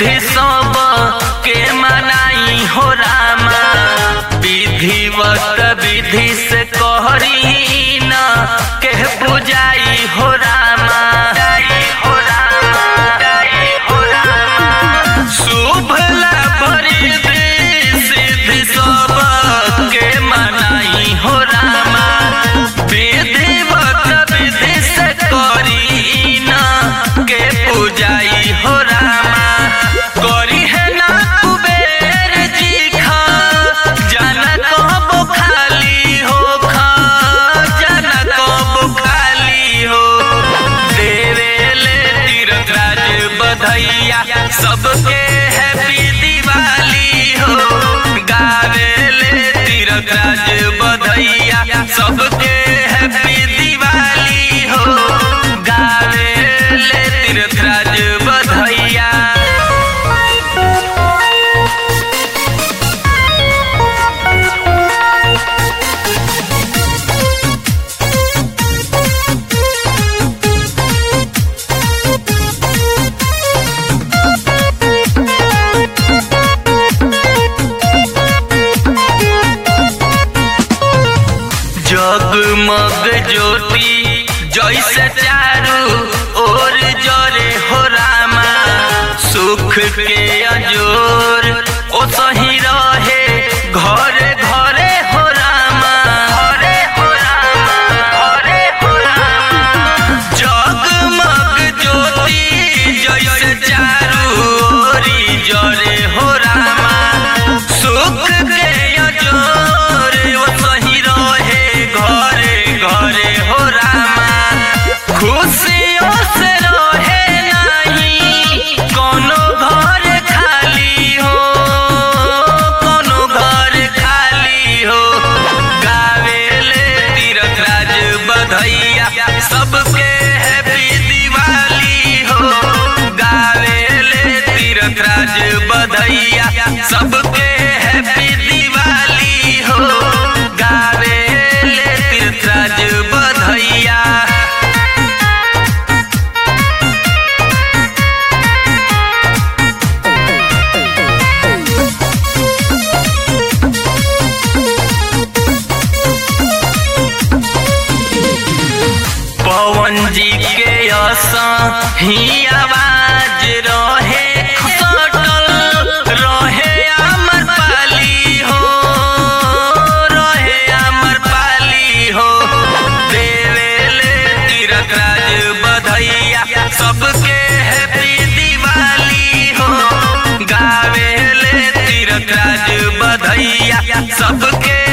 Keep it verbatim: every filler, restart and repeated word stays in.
विधि सब के मनाई हो रामा, विधिवत विधि से कहरी न के पूजाई हो रामा, हो रामा, हो रामा। शुभ लाभ रिद्धि सिद्धि सब के मनाई हो रामा, विधिवत विधि से कहरी न के पूजाई हो रामा। करी है ना कुबेर जी खा जाना कब खाली हो, खा जाना कब खाली हो। देवेले तीर्थराज बधैया सबके हैप्पी दिवाली हो, गावेले तीर्थराज बधैया सबके हैप्पी दिवाली हो, गावेले तीर्थराज बधैया। जगमग ज्योति जैसे चारू ओर जरे हो रामा, सुख के अजोर ओ सही रहे घरे घरे हो रामा, घरे हो रामा, घरे हो रामा। जगमग ज्योति जैसे चारू ओर जरे हो रामा, सुख के अजोर ओ सही रहे घरे घरे हो रामा। खुशियों से रहे नहीं कोनो घर खाली हो, कोनो घर खाली हो। गावेले तीर्थराज बधैया सबके हैप्पी दिवाली हो, गावेले तीर्थराज बधैया सबके हैप्पी दिवाली हो, गावेले तीर्थराज बधैया। पवन जी के असा ही आवाज रहे सटल रहे अमर पाली हो, रहे अमर पाली हो। देवेले तीर्थराज बधैया सबके हैप्पी दिवाली हो, गावेले तीर्थराज बधैया सबके